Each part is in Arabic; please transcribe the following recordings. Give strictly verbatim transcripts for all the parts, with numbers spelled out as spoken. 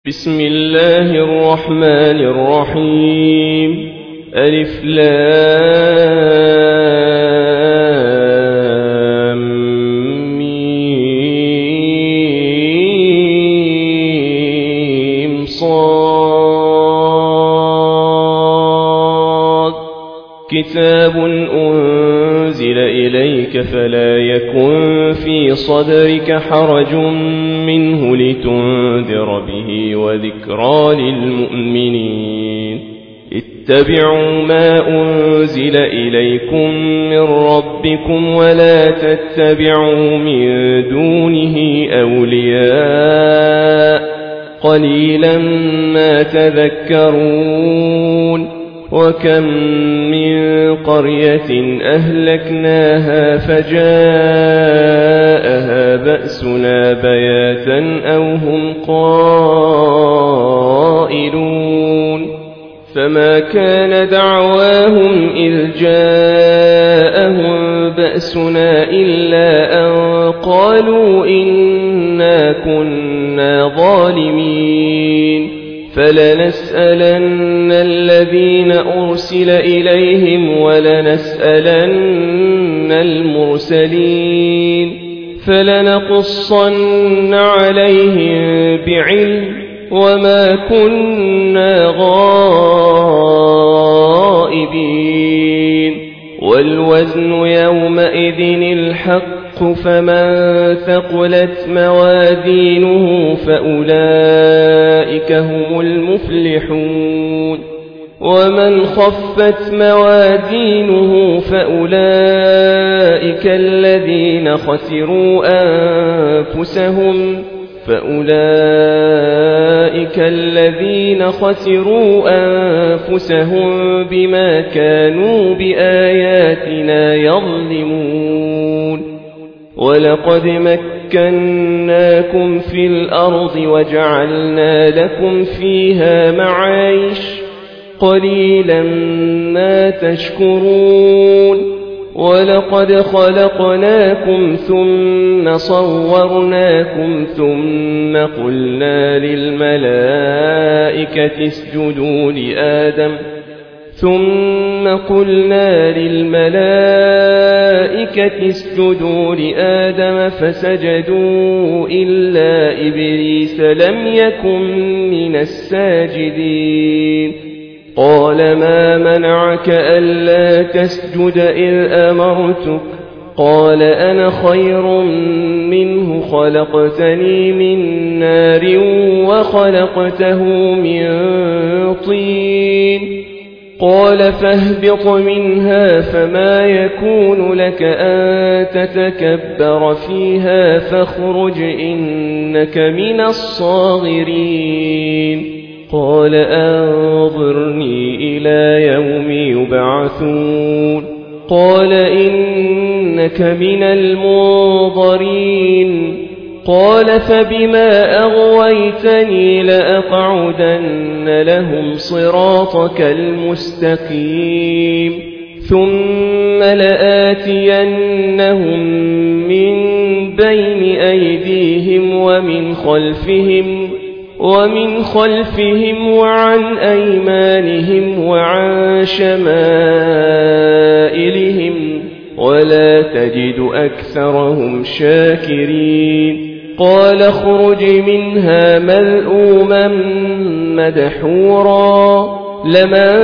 بسم الله الرحمن الرحيم. ألف لام ميم صاد. كتاب أنزل إليك فلا يكن في صدرك حرج منه لتنذر به وذكرى للمؤمنين. اتبعوا ما أنزل إليكم من ربكم ولا تتبعوا من دونه أولياء قليلا ما تذكرون. وكم من قرية أهلكناها فجاءها بأسنا بياتا أو هم قائلون. فما كان دعواهم إذ جاءهم بأسنا إلا أن قالوا إنا كنا ظالمين. فلنسألن الذين أرسل إليهم ولنسألن المرسلين فلنقصن عليهم بعلم وما كنا غائبين. والوزن يومئذ الحق فمن ثقلت موازينه فأولئك هم المفلحون. ومن خفت موازينه فأولئك الذين خسروا أنفسهم فأولئك الذين خسروا أنفسهم بما كانوا بآياتنا يظلمون. ولقد مكناكم في الأرض وجعلنا لكم فيها معايش قليلا ما تشكرون. ولقد خلقناكم ثم صورناكم ثم قلنا للملائكة اسجدوا لآدم ثم قلنا للملائكة اسجدوا لآدم فسجدوا إلا إبليس لم يكن من الساجدين. قال ما منعك ألا تسجد إذ أمرتك؟ قال أنا خير منه خلقتني من نار وخلقته من طين. قال فاهبط منها فما يكون لك أن تتكبر فيها فاخرج إنك من الصاغرين. قال أنظرني إلى يوم يبعثون. قال إنك من المنظرين. قال فبما أغويتني لأقعدن لهم صراطك المستقيم ثم لآتينهم من بين أيديهم ومن خلفهم ومن خلفهم وعن أيمانهم وعن شمائلهم ولا تجد أكثرهم شاكرين. قال اخرج منها ملؤوما مدحورا لمن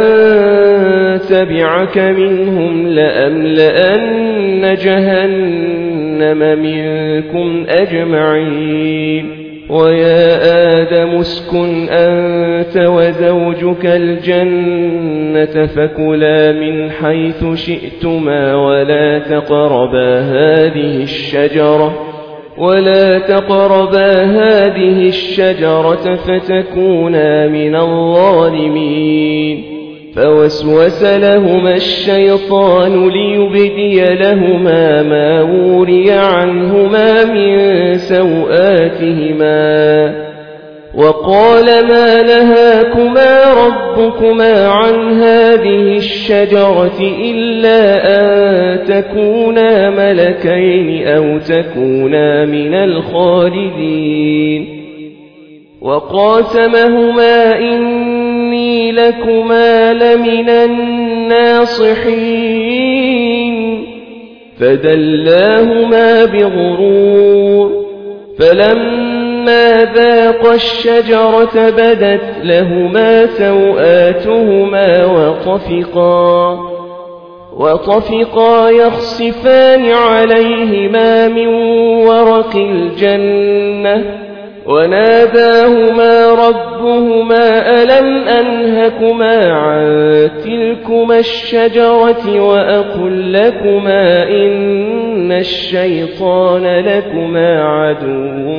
تبعك منهم لأملأن جهنم منكم أجمعين. ويا آدم اسكن أنت وزوجك الجنة فكلا من حيث شئتما ولا تقربا هذه الشجرة ولا تقربا هذه الشجرة فتكونا من الظالمين. فوسوس لهما الشيطان ليبدي لهما ما وري عنهما من سوآتهما وقال ما نهاكما ربكما عن هذه الشجرة إلا أن تكونا ملكين أو تكونا من الخالدين وقاسمهما إني لكما لمن الناصحين فدلاهما بغرور فلما ذاقا الشجرة بدت لهما سوآتهما وطفقا وطفقا يخصفان عليهما من ورق الجنة وناداهما ربهما ألم أنهكما عن تلكما الشجرة وأقل لكما إن الشيطان لكما عدو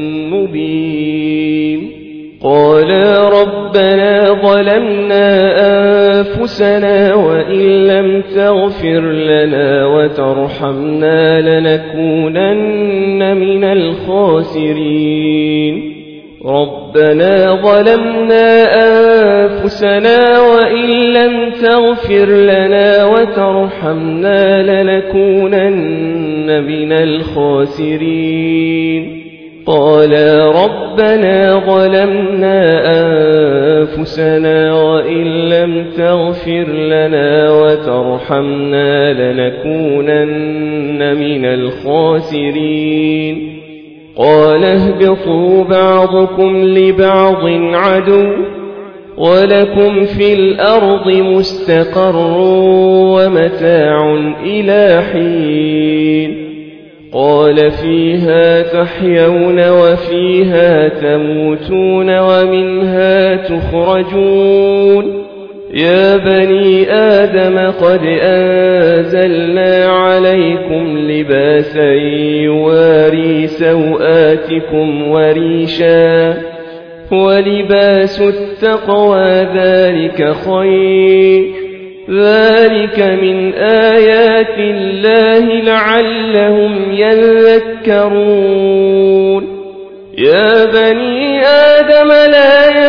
مبين قالا ربنا ظلمنا أنفسنا وإن لم تغفر لنا وترحمنا لنكونن من الخاسرين ربنا ظلمنا أنفسنا وإن لم تغفر لنا وترحمنا لنكونن من الخاسرين قالا ربنا ظلمنا أنفسنا وإن لم تغفر لنا وترحمنا لنكونن من الخاسرين قال اهبطوا بعضكم لبعض عدو ولكم في الأرض مستقر ومتاع إلى حين قال فيها تحيون وفيها تموتون ومنها تخرجون يا بني آدم قد أنزلنا عليكم لباسا يواري سوآتكم وريشا ولباس التقوى ذلك خير ذلك من آيات الله لعلهم يذكرون يا بني آدم لا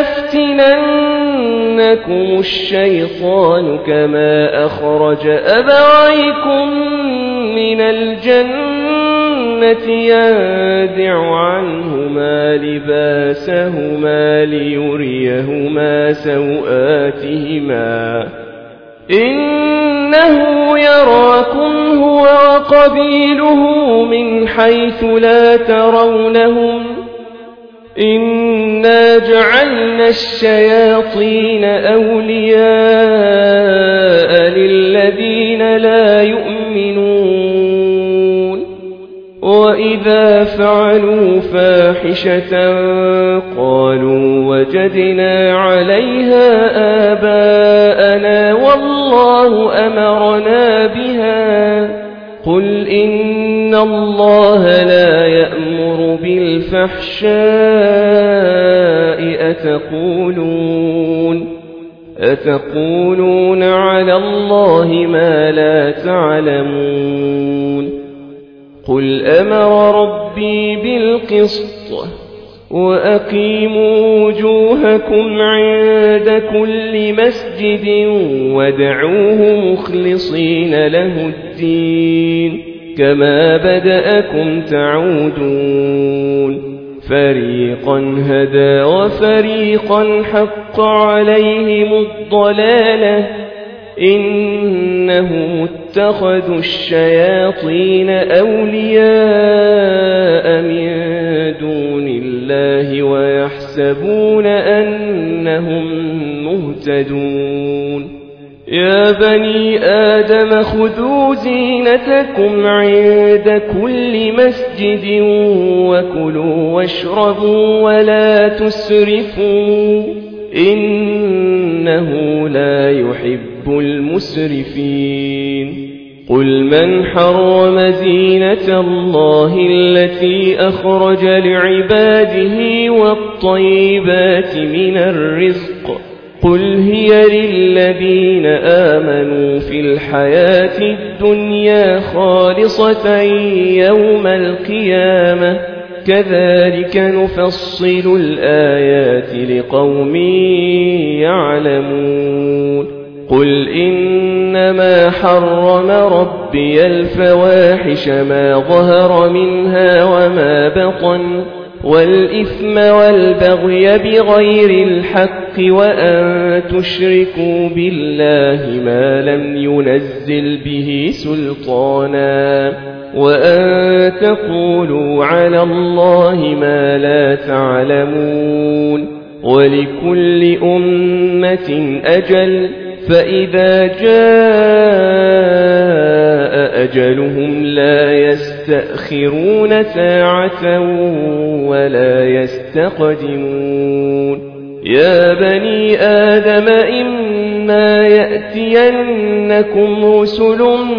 يفتننكم الشيطان كما أخرج أبويكم من الجنة ينزع عنهما لباسهما ليريهما سوآتهما إنه يراكم هو وقبيله من حيث لا ترونهم إنا جعلنا الشياطين أولياء للذين لا يؤمنون وإذا فعلوا فاحشة قالوا وجدنا عليها آباءنا والله أمرنا بها قل إن الله لا يأمر بالفحشاء أتقولون أتقولون على الله ما لا تعلمون قل أمر ربي بالقسط وأقيموا وجوهكم عند كل مسجد وادعوه مخلصين له الدين كما بدأكم تعودون فريقا هدى وفريقا حق عليهم الضلالة إنهم اتخذوا الشياطين أولياء من دون الله ويحسبون أنهم مهتدون يا بني آدم خذوا زينتكم عند كل مسجد وكلوا واشربوا ولا تسرفوا إنه لا يحب المسرفين قل من حرم زينة الله التي أخرج لعباده والطيبات من الرزق قل هي للذين آمنوا في الحياة الدنيا خالصة يوم القيامة كذلك نفصل الآيات لقوم يعلمون قل إنما حرم ربي الفواحش ما ظهر منها وما بطن والإثم والبغي بغير الحق وأن تشركوا بالله ما لم ينزل به سلطانا وأن تقولوا على الله ما لا تعلمون ولكل أمة أجل فإذا جاء أجلهم لا يستأخرون ساعة ولا يستقدمون يا بني آدم إما يأتينكم رسل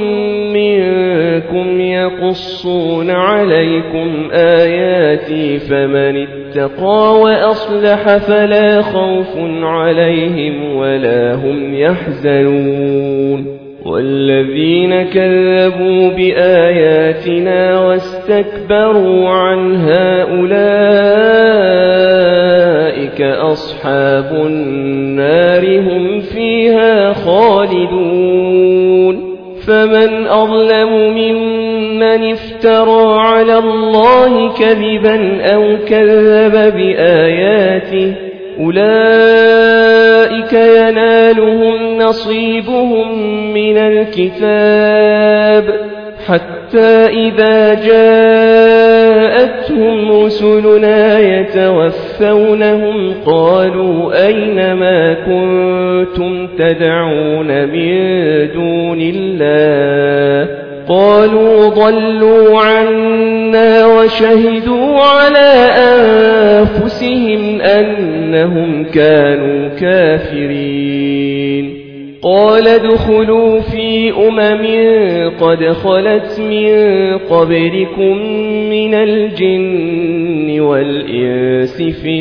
منكم يقصون عليكم آياتي فمن اتقى وأصلح فلا خوف عليهم ولا هم يحزنون والذين كذبوا بآياتنا واستكبروا عنها أولئك أصحاب النار هم فيها خالدون فمن أظلم ممن افترى على الله كذبا أو كذب بآياته أولئك ينالهم نصيبهم من الكتاب حتى إذا جاءتهم رسلنا يتوفونهم قالوا أين ما كنتم تدعون من دون الله قالوا ضلوا عنا وشهدوا على أنفسهم أنهم كانوا كافرين قال ادخلوا في أمم قد خلت من قبلكم من الجن والإنس في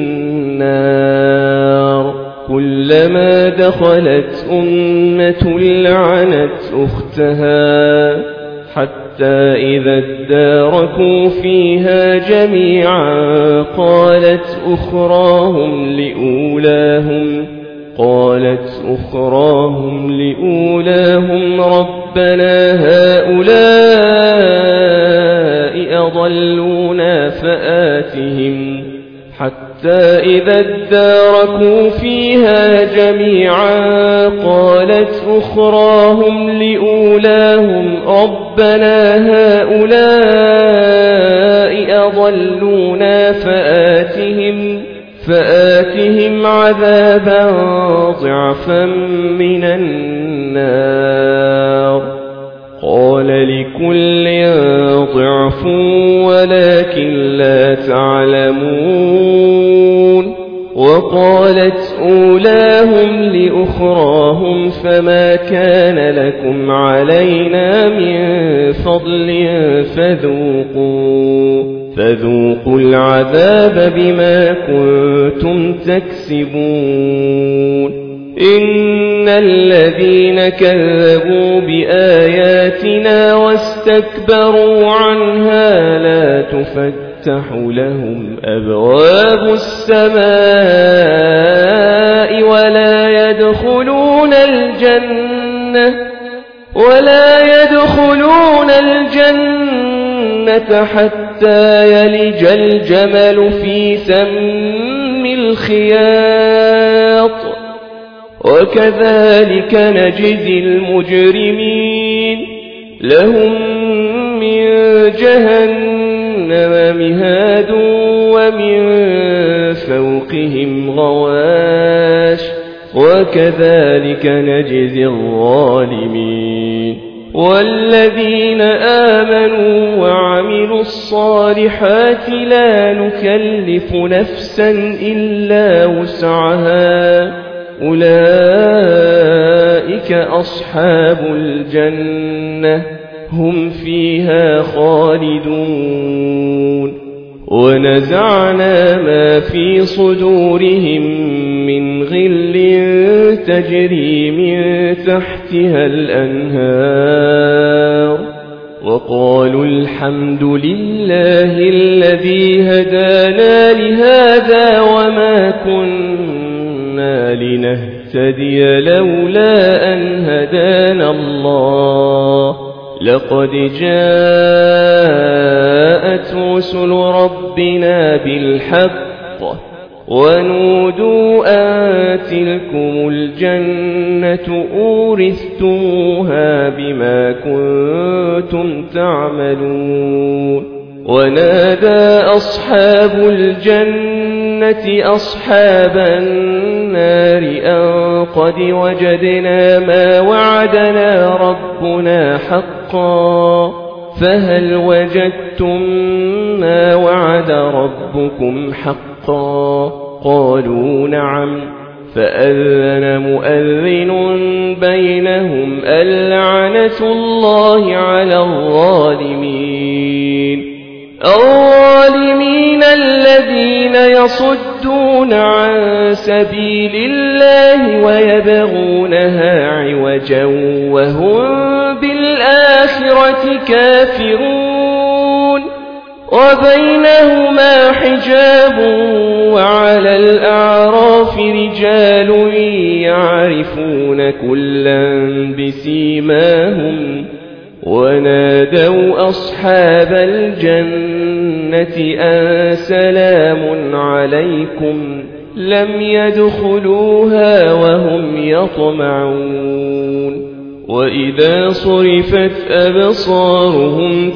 النار كلما دخلت أمة لعنت أختها حتى إذا اداركوا فيها جميعا قالت أخراهم لأولاهم قالت أخراهم لأولاهم ربنا هؤلاء أضلونا فآتهم حتى إذا اداركوا فيها جميعا قالت أخراهم لأولاهم ربنا هؤلاء أضلونا فآتهم فآتهم عذابا ضعفا من النار قال لكل ضعف ولكن لا تعلمون وقالت أولاهم لأخراهم فما كان لكم علينا من فضل فذوقوا فذوقوا العذاب بما كنتم تكسبون إن الذين كذبوا بآياتنا واستكبروا عنها لا تفتح لهم أبواب السماء ولا يدخلون الجنة ولا يدخلون الجنة حتى يلج الجمل في سم الخياط وكذلك نجزي المجرمين لهم من جهنم مهاد ومن فوقهم غواش وكذلك نجزي الظالمين والذين آمنوا وعملوا الصالحات لا نكلف نفسا إلا وسعها أولئك أصحاب الجنة هم فيها خالدون ونزعنا ما في صدورهم من غل تجري من تحتها الأنهار وقالوا الحمد لله الذي هدانا لهذا وما كنا لنهتدي لولا أن هدانا الله لقد جاءت رسل ربنا بالحق ونودوا أن تلكم الجنة أورثتموها بما كنتم تعملون ونادى أصحاب الجنة أصحاب النار أن قد وجدنا ما وعدنا ربنا حقا فهل وجدتم ما وعد ربكم حقا قالوا نعم فأذن مؤذن بينهم اللعنة الله على الظالمين الظالمين الذين يصدون عن سبيل الله ويبغونها عوجا وهم بالآخرة كافرون وبينهما حجاب وعلى الأعراف رجال يعرفون كلا بسيماهم ونادوا أصحاب الجنة أن سلام عليكم لم يدخلوها وهم يطمعون وإذا صرفت أبصارهم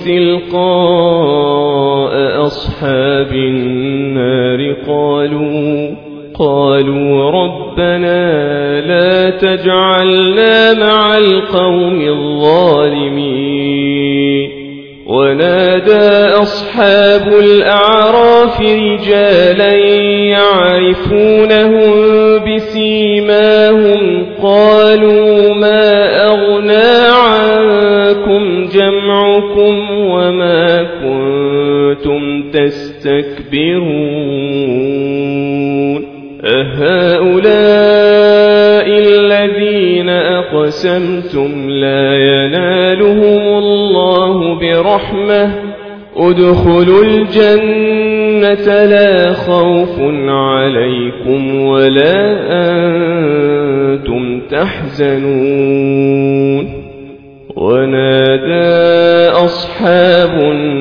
تلقاء أصحاب النار قالوا قالوا ربنا لا تجعلنا مع القوم الظالمين ونادى أصحاب الأعراف رجالا يعرفونهم بسيماهم قالوا ما أغنى عنكم جمعكم وما كنتم تستكبرون أهؤلاء الذين أقسمتم لا ينالهم الله برحمة ادخلوا الجنة لا خوف عليكم ولا أنتم تحزنون ونادى أصحاب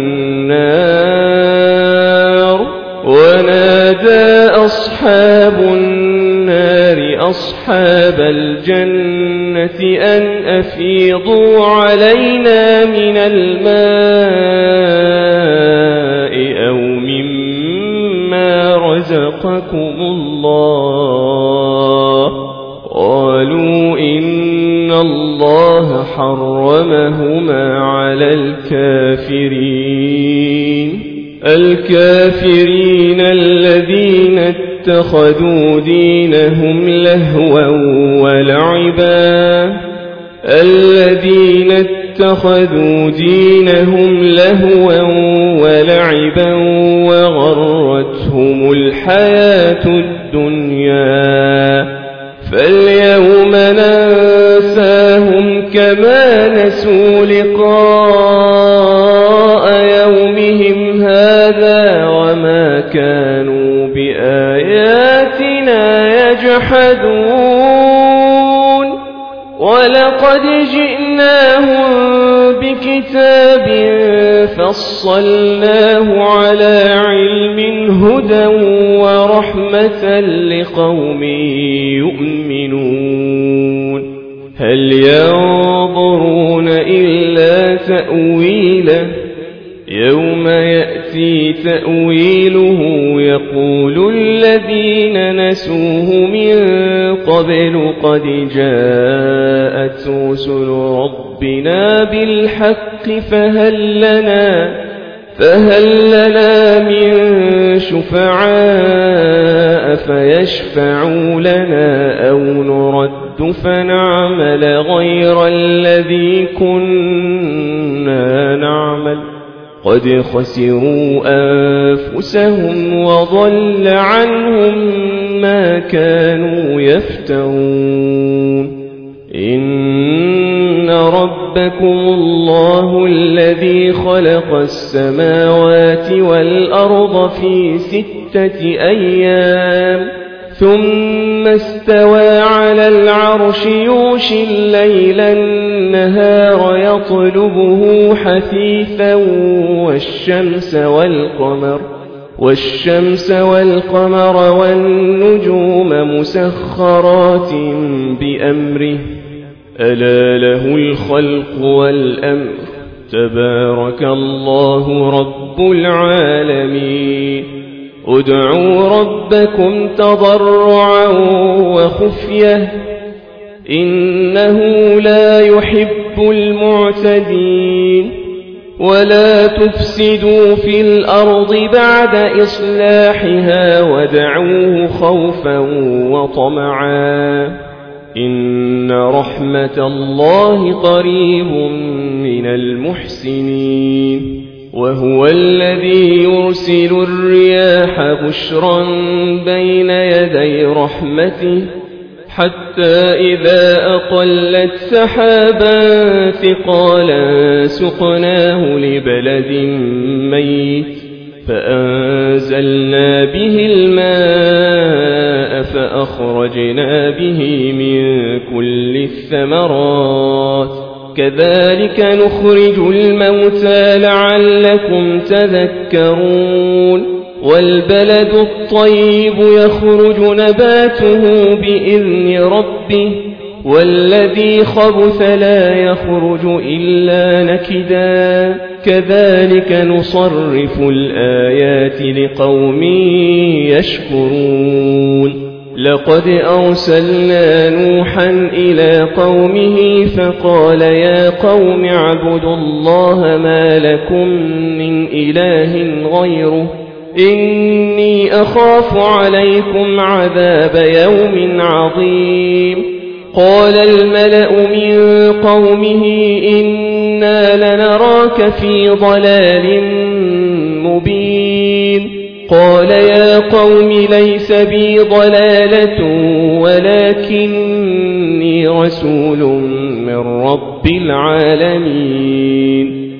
النار ونادى أصحاب النار أصحاب الجنة أن أفيضوا علينا من الماء أو مما رزقكم الله قالوا إن الله حرمهما على الكافرين الكافرين الذين اتخذوا دينهم لهوا ولعبا الذين اتخذوا دينهم لهوا ولعبا وغرتهم الحياة الدنيا فاليوم ننساهم كما نسوا لقاء يومهم هذا وما كانوا بآياتنا يجحدون ولقد جئناهم بكتاب فصلناه على علم هدى ورحمة لقوم يؤمنون هل ينظرون إلا تأويله يوم يأتي تأويله يقول الذين نسوه من قبل قد جاءت رسل ربنا بالحق فهل لنا فهل لنا من شفعاء فيشفعوا لنا أو نرد فنعمل غير الذي كنا نعمل قد خسروا أنفسهم وضل عنهم ما كانوا يفترون إن ربكم الله الذي خلق السماوات والأرض في ستة أيام ثم استوى على العرش يغشي الليل النهار يطلبه حثيثا والشمس والقمر والشمس والقمر والنجوم مسخرات بأمره ألا له الخلق والأمر تبارك الله رب العالمين ادعوا ربكم تضرعا وخفية إنه لا يحب المعتدين ولا تفسدوا في الأرض بعد إصلاحها وادعوه خوفا وطمعا إن رحمة الله قريب من المحسنين وهو الذي يرسل الرياح بشرا بين يدي رحمته حتى إذا أقلت سحابا ثقالا سقناه لبلد ميت فأنزلنا به الماء فأخرجنا به من كل الثمرات كذلك نخرج الموتى لعلكم تذكرون والبلد الطيب يخرج نباته بإذن ربه والذي خبث لا يخرج إلا نكدا كذلك نصرف الآيات لقوم يشكرون لقد أرسلنا نوحا إلى قومه فقال يا قوم اعبدوا الله ما لكم من إله غيره إني أخاف عليكم عذاب يوم عظيم قال الملأ من قومه إنا لنراك في ضلال مبين قال يا قوم ليس بي ضلالة ولكني رسول من رب العالمين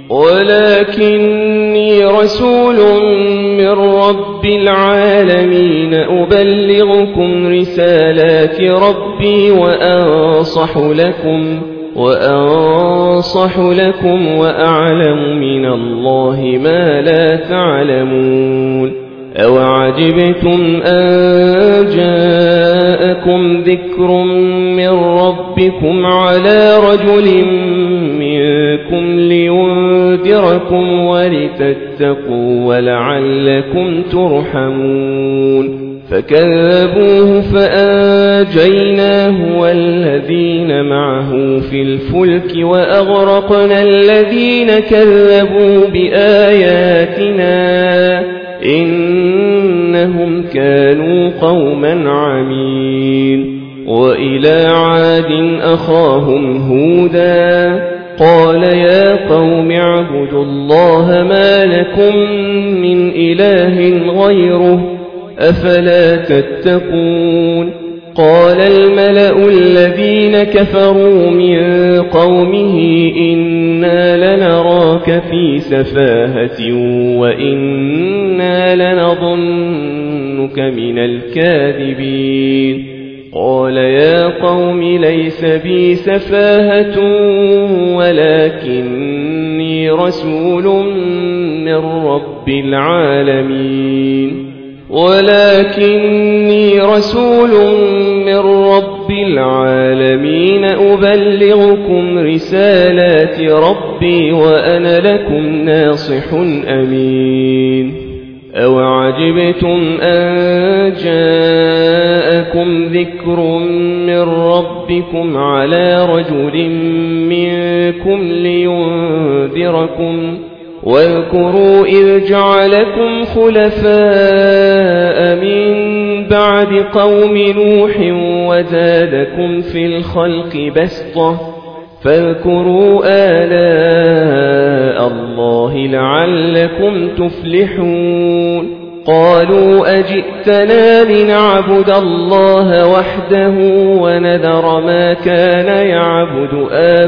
ولكني رسول من رب العالمين أبلغكم رسالات ربي وأنصح لكم وأنصح لكم وأعلم من الله ما لا تعلمون أوعجبتم أن جاءكم ذكر من ربكم على رجل منكم لينذركم ولتتقوا ولعلكم ترحمون فكذبوه فأنجيناه والذين معه في الفلك وأغرقنا الذين كذبوا بآياتنا إنهم كانوا قوما عمين وإلى عاد أخاهم هودا قال يا قوم اعبدوا الله ما لكم من إله غيره أفلا تتقون قال الملأ الذين كفروا من قومه إنا لنراك في سفاهة وإنا لنظنك من الكاذبين قال يا قوم ليس بي سفاهة ولكني رسول من رب العالمين ولكني رسول من رب العالمين أبلغكم رسالات ربي وأنا لكم ناصح أمين أوعجبتم أن جاءكم ذكر من ربكم على رجل منكم لينذركم واذكروا إذ جعلكم خلفاء من بعد قوم نوح وزادكم في الخلق بسطة فاذكروا آلاء الله لعلكم تفلحون قالوا أجئتنا لنعبد الله وحده ونذر ما كان يعبد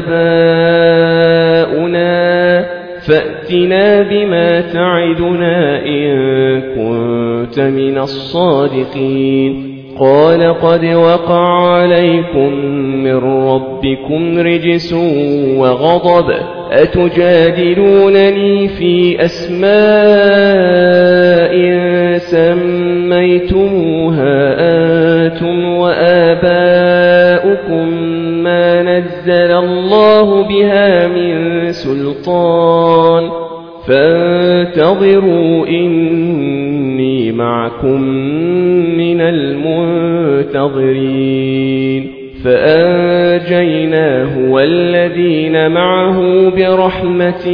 آباؤنا فأتنا بما تعدنا إن كنت من الصادقين قال قد وقع عليكم من ربكم رجس وغضب أتجادلونني في أسماء سميتموها أنتم وآباؤكم ما نزل الله بها من سلطان فانتظروا إني معكم من المنتظرين فأنجيناه والذين معه برحمة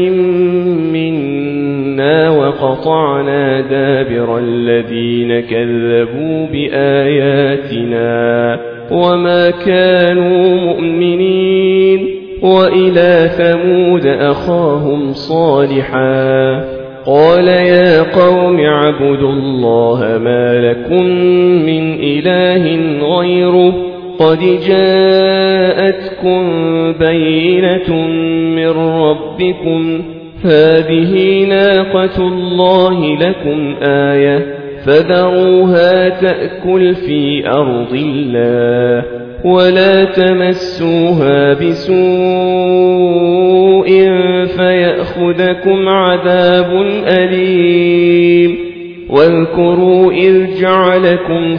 منا وقطعنا دابر الذين كذبوا بآياتنا وما كانوا مؤمنين وإلى ثمود أخاهم صالحا قال يا قوم اعبدوا الله ما لكم من إله غيره قد جاءتكم بينة من ربكم هذه ناقة الله لكم آية فذروها تأكل في أرض الله ولا تمسوها بسوء فيأخذكم عذاب أليم واذكروا إذ جعلكم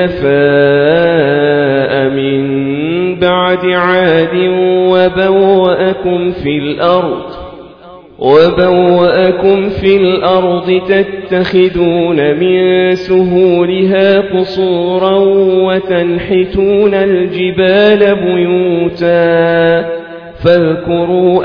خلفاء من بعد عاد وبوأكم في الأرض وبوأكم في الأرض تتخذون من سهولها قصورا وتنحتون الجبال بيوتا فاذكروا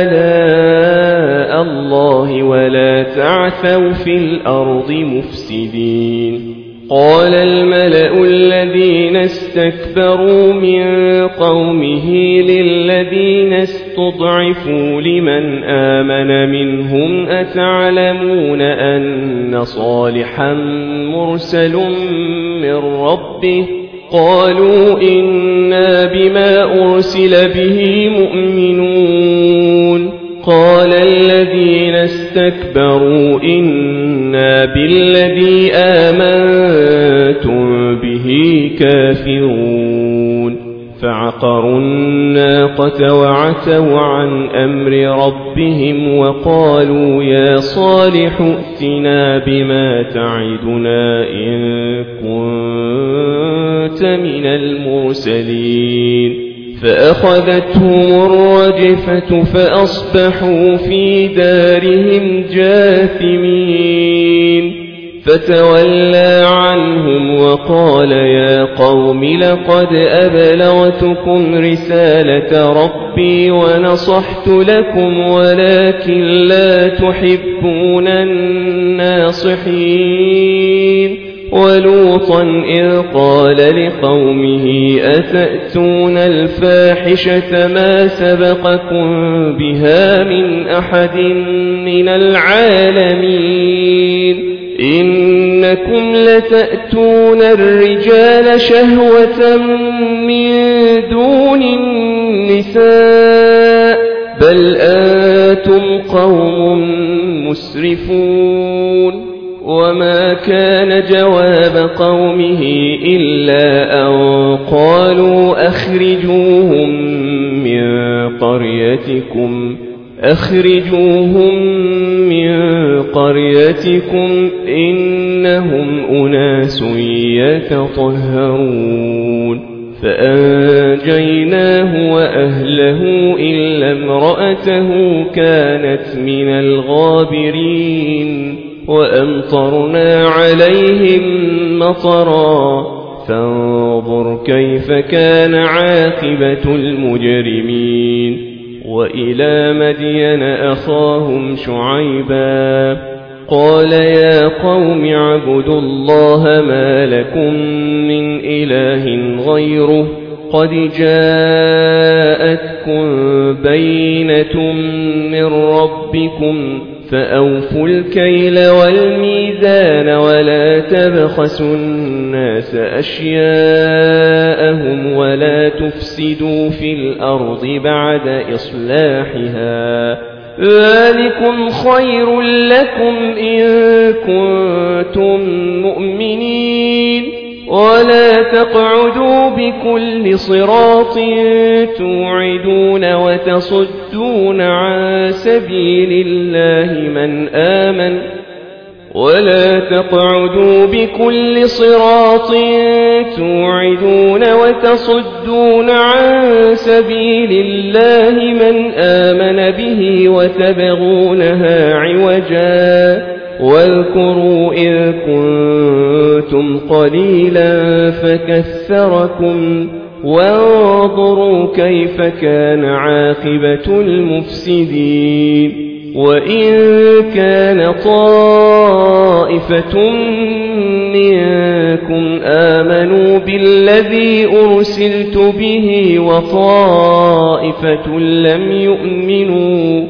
آلاء الله ولا تعثوا في الأرض مفسدين قال الملأ الذين استكبروا من قومه للذين استضعفوا لمن آمن منهم أتعلمون أن صالحا مرسل من ربه قالوا إنا بما أرسل به مؤمنون قال الذين استكبروا إنا بالذي آمنتم به كافرون فعقروا الناقة وعتوا عن أمر ربهم وقالوا يا صالح ائتنا بما تعدنا إن كنت من المرسلين فأخذتهم الرجفة فأصبحوا في دارهم جاثمين فتولى عنهم وقال يا قوم لقد أبلغتكم رسالة ربي ونصحت لكم ولكن لا تحبون الناصحين ولوطا إذ قال لقومه أتأتون الفاحشة ما سبقكم بها من أحد من العالمين إنكم لتأتون الرجال شهوة من دون النساء بل أنتم قوم مسرفون وما كان جواب قومه إلا أن قالوا أخرجوهم من قريتكم أخرجوهم من قريتكم إنهم أناس يتطهرون فأنجيناه وأهله إلا امرأته كانت من الغابرين وأمطرنا عليهم مطرا فانظر كيف كان عاقبة المجرمين وإلى مدين أخاهم شعيبا قال يا قوم اعبدوا الله ما لكم من إله غيره قد جاءتكم بينة من ربكم فأوفوا الكيل والميزان ولا تبخسوا الناس أشياءهم ولا تفسدوا في الأرض بعد إصلاحها ذلكم خير لكم إن كنتم مؤمنين ولا تقعدوا بكل صراط توعدون وتصدون عن سبيل الله من آمن ولا تقعدوا بكل صراط توعدون وتصدون عن سبيل الله من آمن به وتبغونها عوجا واذكروا إذ كنتم قليلا فكثركم وانظروا كيف كان عاقبة المفسدين وإن كان طائفة منكم آمنوا بالذي أرسلت به وطائفة لم يؤمنوا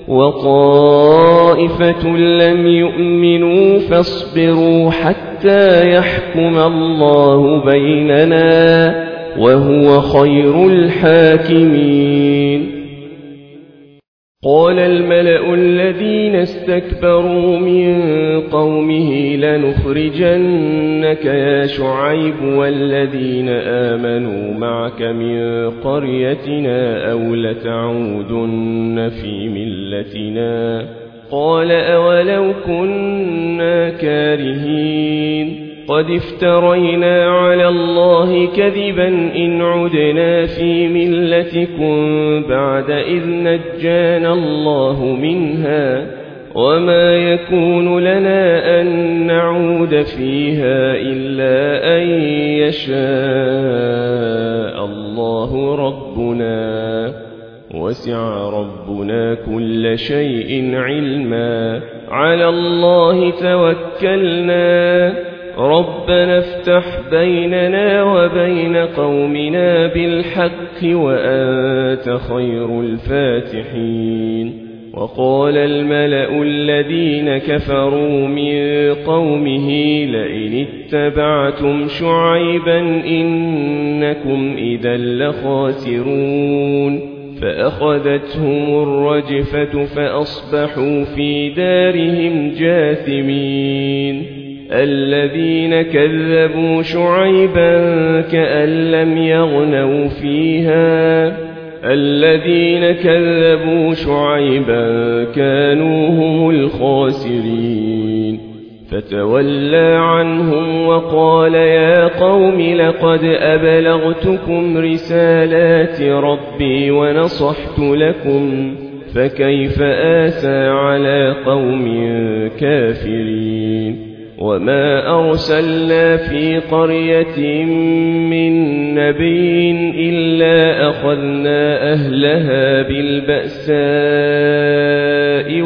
وطائفة لم يؤمنوا فاصبروا حتى يحكم الله بيننا وهو خير الحاكمين. قال الملأ الذين استكبروا من قومه لنخرجنك يا شعيب والذين آمنوا معك من قريتنا أو لتعودن في ملتنا قال أولو كنا كارهين قد افترينا على الله كذبا إن عدنا في ملتكم بعد إذ نجانا الله منها وما يكون لنا أن نعود فيها إلا أن يشاء الله ربنا وسع ربنا كل شيء علما على الله توكلنا ربنا افتح بيننا وبين قومنا بالحق وأنت خير الفاتحين. وقال الملأ الذين كفروا من قومه لئن اتبعتم شعيبا إنكم إذا لخاسرون فأخذتهم الرجفة فأصبحوا في دارهم جاثمين. الذين كذبوا شعيبا كأن لم يغنوا فيها الذين كذبوا شعيبا كانوا هم الخاسرين فتولى عنهم وقال يا قوم لقد أبلغتكم رسالات ربي ونصحت لكم فكيف آسى على قوم كافرين. وما أرسلنا في قرية من نبي إلا أخذنا أهلها بالبأساء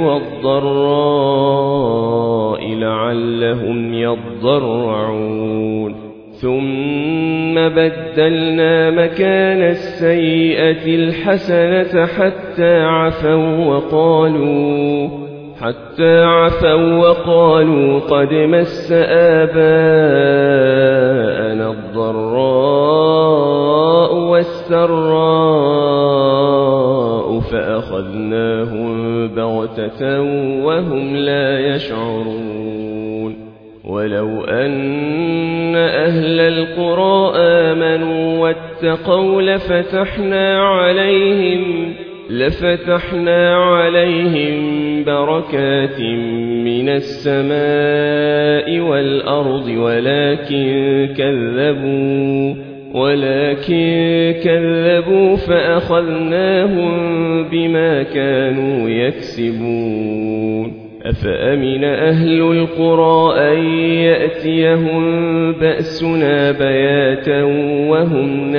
والضراء لعلهم يضرعون ثم بدلنا مكان السيئة الحسنة حتى عفوا وقالوا حتى عفوا وقالوا قد مس آباءنا الضراء والسراء فأخذناهم بغتة وهم لا يشعرون. ولو أن أهل القرى آمنوا واتقوا لفتحنا عليهم لفتحنا عليهم بركات من السماء والأرض ولكن كذبوا ولكن كذبوا فأخذناهم بما كانوا يكسبون. أفأمن أهل القرى أن يأتيهم بأسنا بياتا وهم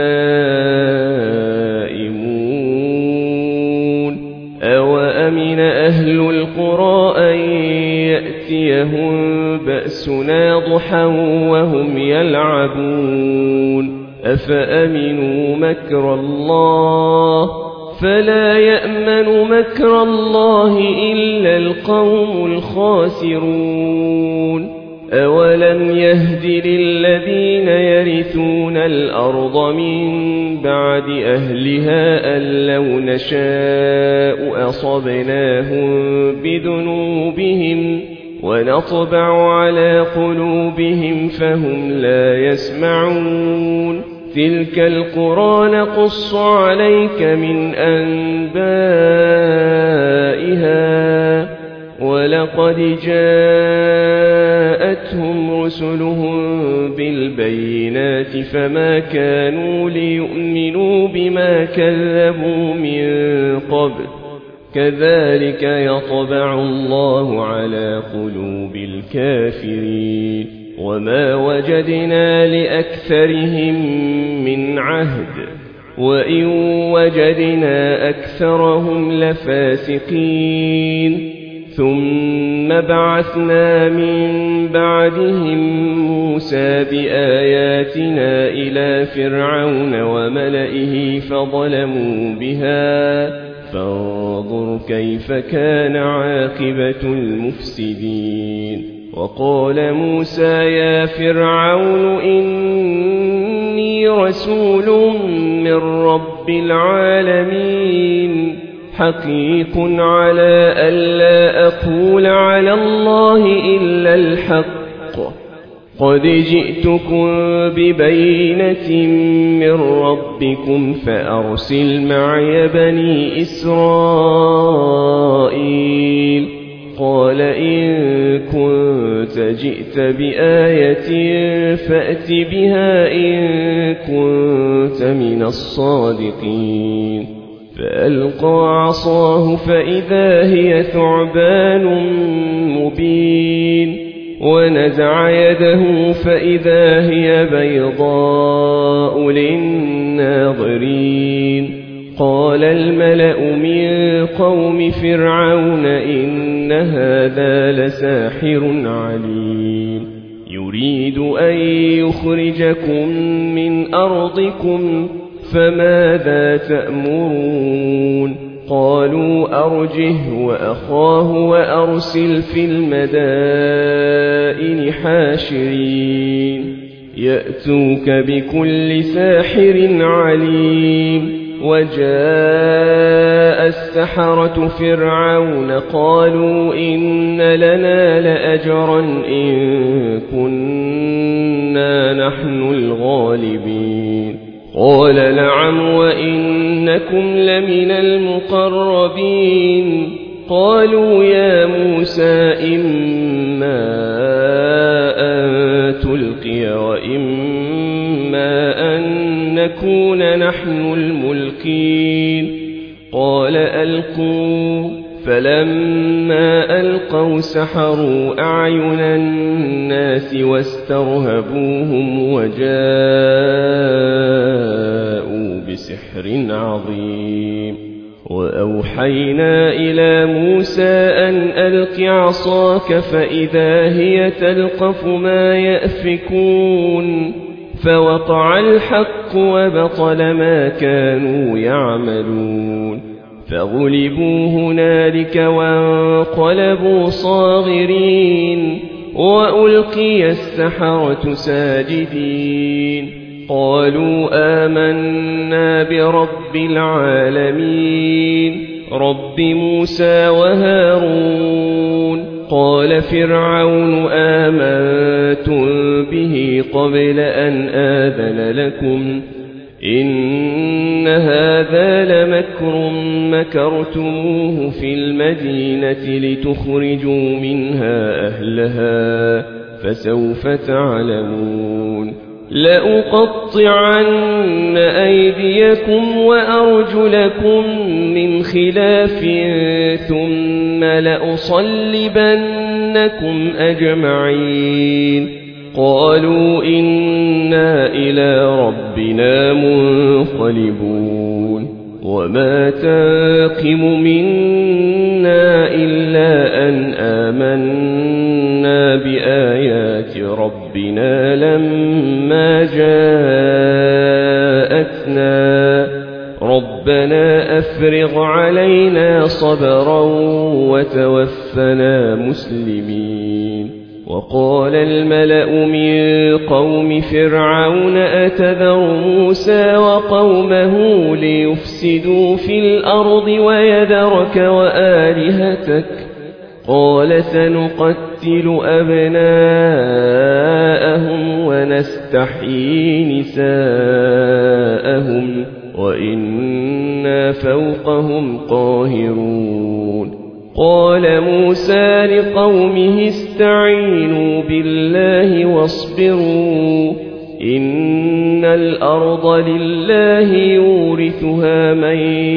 نائمون أوأمن أهل القرى أن يأتيهم بأسنا ضحى وهم يلعبون أفأمنوا مكر الله فلا يأمن مكر الله إلا القوم الخاسرون. أولم يهد للذين يرثون الأرض من بعد أهلها أن لو نشاء أصبناهم بذنوبهم ونطبع على قلوبهم فهم لا يسمعون تلك القرى نقص عليك من أنبائها ولقد جاءتهم رسلهم بالبينات فما كانوا ليؤمنوا بما كذبوا من قبل كذلك يطبع الله على قلوب الكافرين وما وجدنا لأكثرهم من عهد وإن وجدنا أكثرهم لفاسقين ثم بعثنا من بعدهم موسى بآياتنا إلى فرعون وملئه فظلموا بها فانظر كيف كان عاقبة المفسدين وقال موسى يا فرعون إني رسول من رب العالمين حقيق على ألا أقول على الله إلا الحق قد جئتكم ببينة من ربكم فأرسل معي بني إسرائيل قال إن كنت جئت بآية فأت بها إن كنت من الصادقين فألقى عصاه فإذا هي ثعبان مبين ونزع يده فإذا هي بيضاء للناظرين قال الملأ من قوم فرعون إن هذا لساحر عليم يريد أن يخرجكم من أرضكم فماذا تأمرون قالوا أرجه وأخاه وأرسل في المدائن حاشرين يأتوك بكل ساحر عليم وجاء السحرة فرعون قالوا إن لنا لأجرا إن كنا نحن الغالبين قال نعم وإنكم لمن المقربين قالوا يا موسى إما أن تلقي وإما أن نكون نحن الملقين قال ألقوا فلما ألقوا سحروا أعين الناس واسترهبوهم وجاءوا بسحر عظيم وأوحينا إلى موسى أن ألق عصاك فإذا هي تلقف ما يأفكون فوقع الحق وبطل ما كانوا يعملون فغلبوا هنالك وانقلبوا صاغرين وألقي السحرة ساجدين قالوا آمنا برب العالمين رب موسى وهارون قال فرعون آمنتم به قبل أن آذن لكم إن هذا لمكر مكرتموه في المدينة لتخرجوا منها أهلها فسوف تعلمون لأقطعن أيديكم وأرجلكم من خلاف ثم لأصلبنكم أجمعين قالوا إنا إلى ربنا منقلبون وما تنقم منا إلا أن آمنا بآيات ربنا لما جاءتنا ربنا أفرغ علينا صبرا وتوفنا مسلمين وقال الملأ من قوم فرعون أتذر موسى وقومه ليفسدوا في الأرض ويذرك وآلهتك قال سنقتل أبناءهم ونستحيي نساءهم وإنا فوقهم قاهرون قال موسى لقومه استعينوا بالله واصبروا إن الأرض لله يورثها من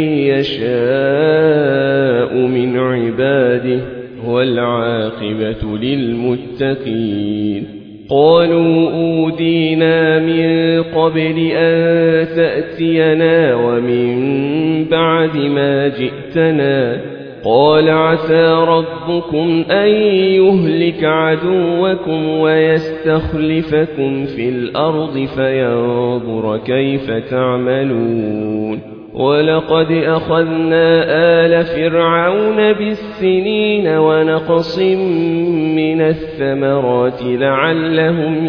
يشاء من عباده والعاقبة للمتقين قالوا أودينا من قبل أن تأتينا ومن بعد ما جئتنا قال عسى ربكم أن يهلك عدوكم ويستخلفكم في الأرض فينظر كيف تعملون ولقد أخذنا آل فرعون بالسنين ونقص من الثمرات لعلهم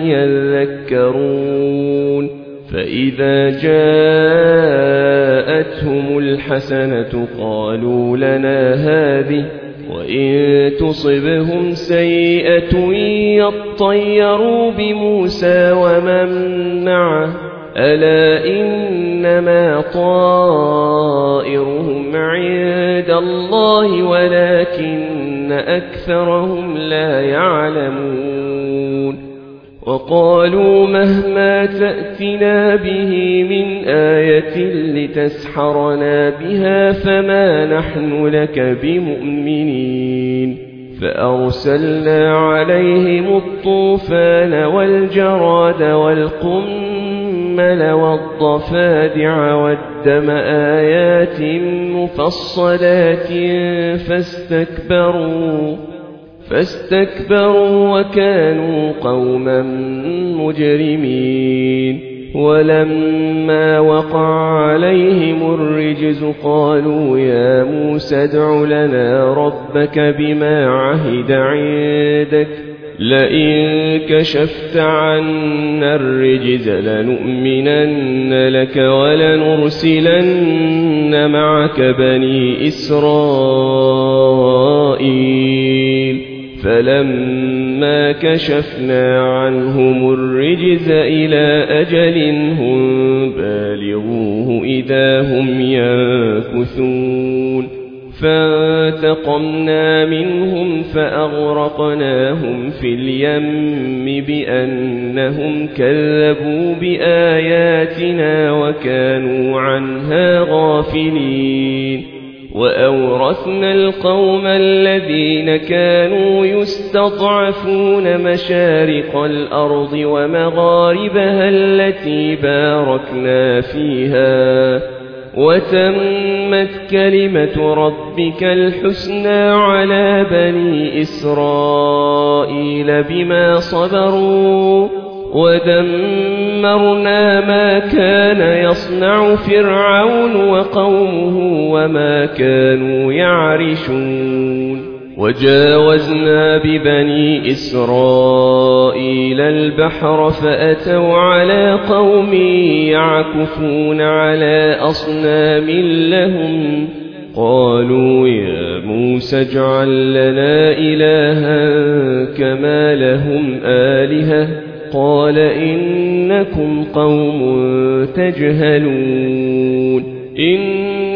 يذكرون فإذا جاءتهم الحسنة قالوا لنا هذه وإن تصبهم سيئة يطيروا بموسى ومن معه ألا إنما طائرهم عند الله ولكن أكثرهم لا يعلمون وقالوا مهما تأتنا به من آية لتسحرنا بها فما نحن لك بمؤمنين فأرسلنا عليهم الطوفان والجراد والقمل والضفادع والدم آيات مفصلات فاستكبروا فاستكبروا وكانوا قوما مجرمين ولما وقع عليهم الرجز قالوا يا موسى ادع لنا ربك بما عهد عندك لئن كشفت عنا الرجز لنؤمنن لك ولنرسلن معك بني إسرائيل فلما كشفنا عنهم الرجز إلى أجل هم بالغوه إذا هم ينكثون فانتقمنا منهم فأغرقناهم في اليم بأنهم كذبوا بآياتنا وكانوا عنها غافلين وأورثنا القوم الذين كانوا يستضعفون مشارق الأرض ومغاربها التي باركنا فيها وتمت كلمة ربك الحسنى على بني إسرائيل بما صبروا ودمرنا ما كان يصنع فرعون وقومه وما كانوا يعرشون وجاوزنا ببني إسرائيل البحر فأتوا على قوم يعكفون على أصنام لهم قالوا يا موسى اجعل لنا إلها كما لهم آلهة قال إنكم قوم تجهلون إن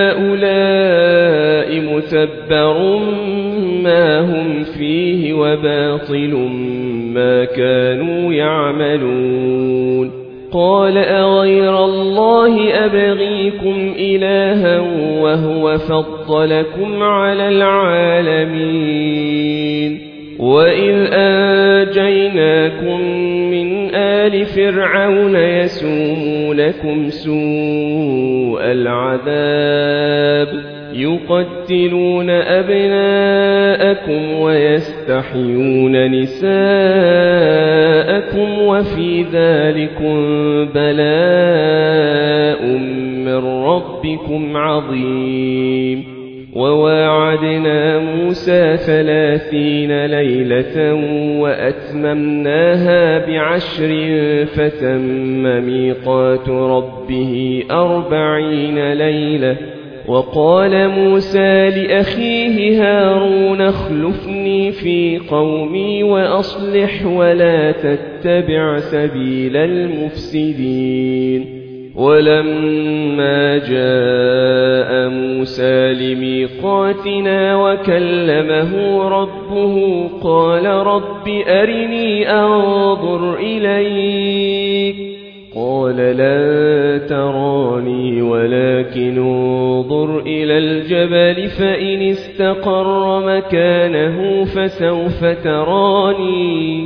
هؤلاء متبر ما هم فيه وباطل ما كانوا يعملون قال أغير الله أبغيكم إلها وهو فضلكم على العالمين وإذ أنجيناكم من آل فرعون يسومونكم سوء العذاب يقتلون أبناءكم ويستحيون نساءكم وفي ذلكم بلاء من ربكم عظيم وواعدنا موسى ثلاثين ليلة وأتممناها بعشر فتم ميقات ربه أربعين ليلة وقال موسى لأخيه هارون اخلفني في قومي وأصلح ولا تتبع سبيل المفسدين ولما جاء موسى لميقاتنا وكلمه ربه قال رب أرني أنظر إليك قال لا تراني ولكن انظر إلى الجبل فإن استقر مكانه فسوف تراني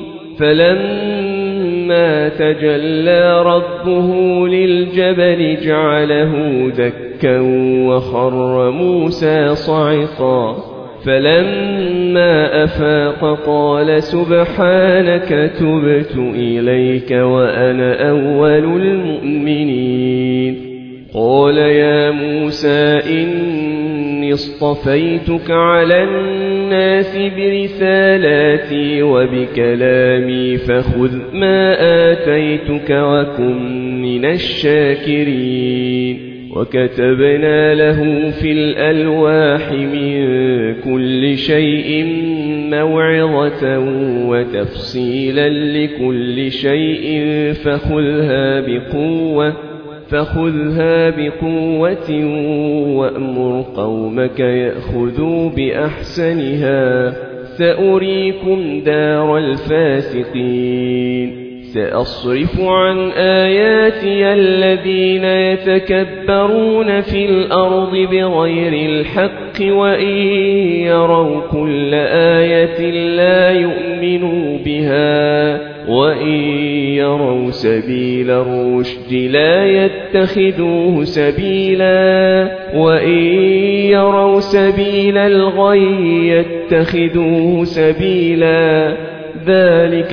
فلما تجلى ربه للجبل جعله دكا وخر موسى صعقا فلما أفاق قال سبحانك تبت إليك وأنا أول المؤمنين قال يا موسى إني اصطفيتك على الناس برسالاتي وبكلامي فخذ ما آتيتك وكن من الشاكرين وكتبنا له في الألواح من كل شيء موعظة وتفصيلا لكل شيء فخذها بقوة فخذها بقوة وأمر قومك يأخذوا بأحسنها سأريكم دار الفاسقين سأصرف عن آياتي الذين يتكبرون في الأرض بغير الحق وإن يروا كل آية لا يؤمنوا بها وإن يروا سبيل الرشد لا يتخذوه سبيلا وإن يروا سبيل الغي يتخذوه سبيلا ذلك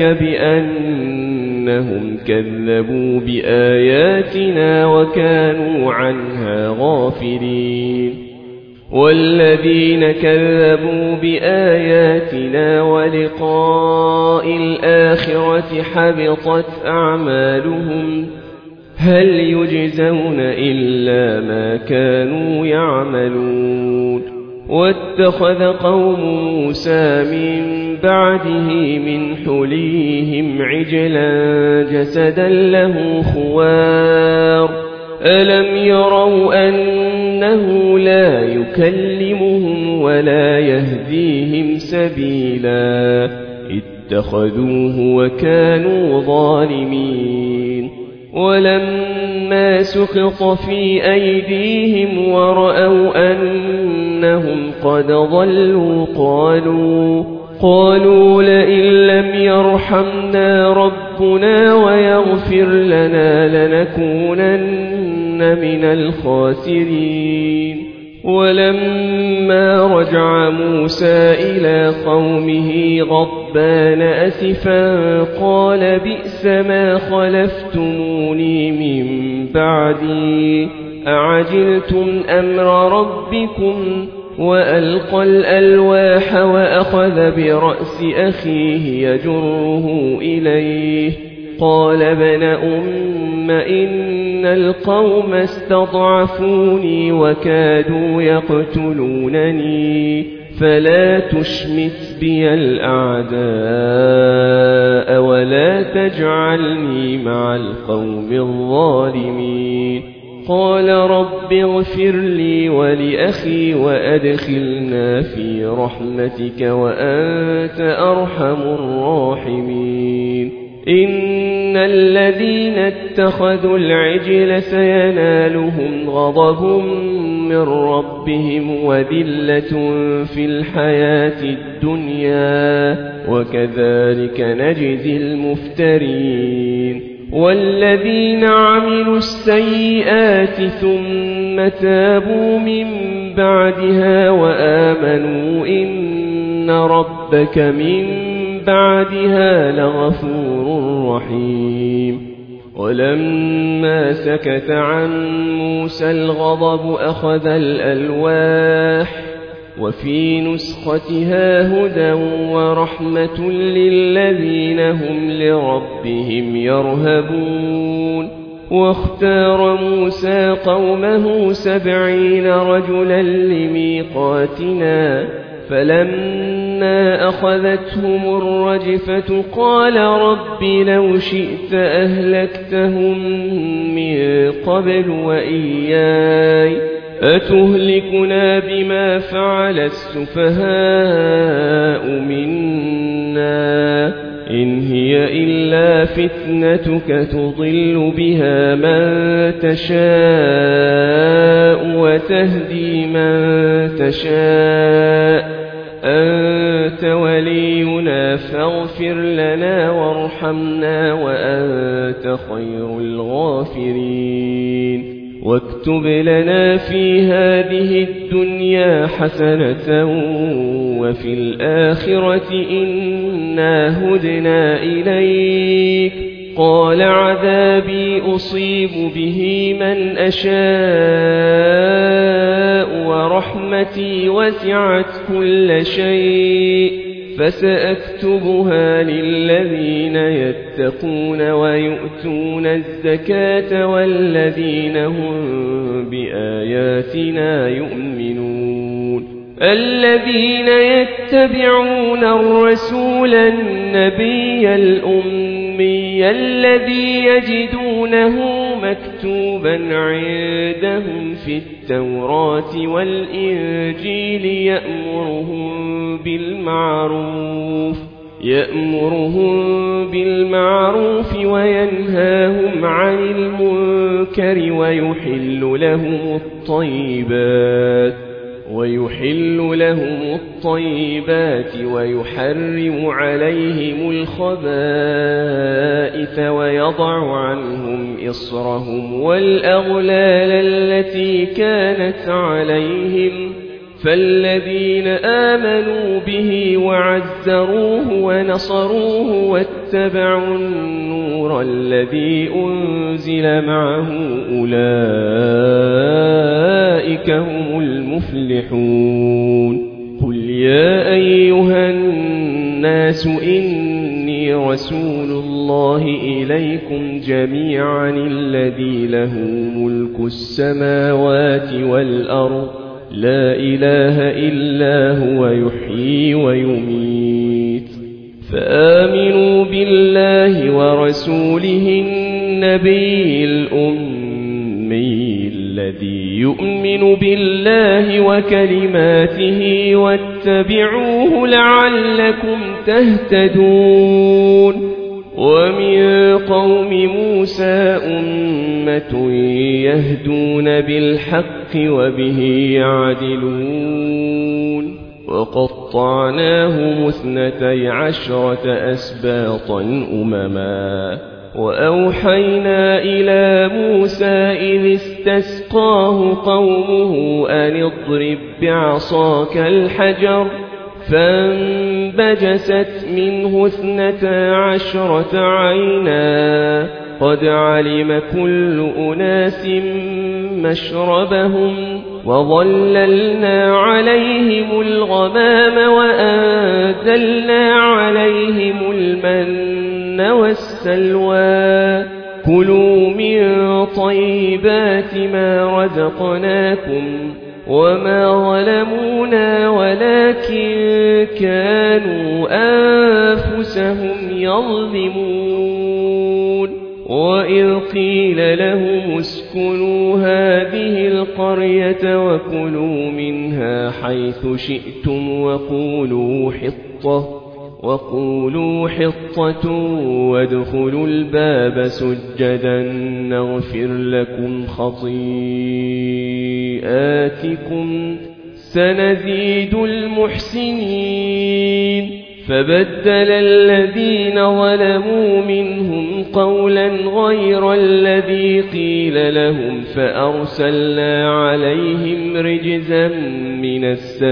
بأنهم كذبوا بآياتنا وكانوا عنها غافلين والذين كذبوا بآياتنا ولقاء الآخرة حبطت أعمالهم هل يجزون إلا ما كانوا يعملون واتخذ قوم موسى من بعده من حليهم عجلا جسدا له خوار ألم يروا أنه لا يكلمهم ولا يهديهم سبيلا اتخذوه وكانوا ظالمين ولما سقط في أيديهم ورأوا أنهم قد ضلوا قالوا قالوا لئن لم يرحمنا ربنا ويغفر لنا لنكونن من الخاسرين ولما رجع موسى إلى قومه غضبان أسفا قال بئس ما خلفتموني من بعدي أعجلتم أمر ربكم وألقى الألواح وأخذ برأس أخيه يجره إليه قال ابن أم إن القوم استضعفوني وكادوا يقتلونني فلا تشمت بي الأعداء ولا تجعلني مع القوم الظالمين قال رب اغفر لي ولأخي وأدخلنا في رحمتك وأنت أرحم الراحمين إن الذين اتخذوا العجل سينالهم غضب من ربهم وذلة في الحياة الدنيا وكذلك نجزي المفترين والذين عملوا السيئات ثم تابوا من بعدها وآمنوا إن ربك من بعدها لغفور رحيم ولما سكت عن موسى الغضب أخذ الألواح وفي نسختها هدى ورحمة للذين هم لربهم يرهبون واختار موسى قومه سبعين رجلا لميقاتنا فلما أخذتهم الرجفة قال رب لو شئت أهلكتهم من قبل وإياي أتهلكنا بما فعل السفهاء منا إن هي إلا فتنتك تضل بها من تشاء وتهدي من تشاء أنت ولينا فاغفر لنا وارحمنا وأنت خير الغافرين واكتب لنا في هذه الدنيا حسنة وفي الآخرة إنا هدنا إليك قال عذابي أصيب به من أشاء ورحمتي وسعت كل شيء فسأكتبها للذين يتقون ويؤتون الزكاة والذين هم بآياتنا يؤمنون الذين يتبعون الرسول النبي الأمي الذي يجدونه مكتوبا عندهم في التوراة والإنجيل يأمرهم بالمعروف يأمرهم بالمعروف وينهاهم عن المنكر ويحل لهم الطيبات ويحل لهم الطيبات ويحرم عليهم الخبائث ويضع عنهم إصرهم والأغلال التي كانت عليهم فالذين آمنوا به وعزروه ونصروه واتبعوا النور الذي أنزل معه أولئك هم المفلحون قل يا أيها الناس إني رسول الله إليكم جميعا الذي له ملك السماوات والأرض لا إله إلا هو يحيي ويميت فآمنوا بالله ورسوله النبي الأمي الذي يؤمن بالله وكلماته واتبعوه لعلكم تهتدون ومن قوم موسى أمة يهدون بالحق وبه يعدلون وقطعناهم اثنتي عشرة أسباطا أمما وأوحينا إلى موسى إذ استسقاه قومه أن اضرب بعصاك الحجر فانبجست منه اثنتا عشرة عينا قد علم كل أناس مشربهم وظللنا عليهم الغمام وأنزلنا عليهم المن والسلوى كلوا من طيبات ما رزقناكم وما ظلمونا ولكن كانوا أنفسهم يظلمون وإذ قيل لهم اسكنوا هذه القرية وكلوا منها حيث شئتم وقولوا حطة وقولوا حطة وادخلوا الباب سجدا نغفر لكم خطيئاتكم سنزيد المحسنين فبدل الذين ظلموا منهم قولا غير الذي قيل لهم فأرسلنا عليهم رجزا من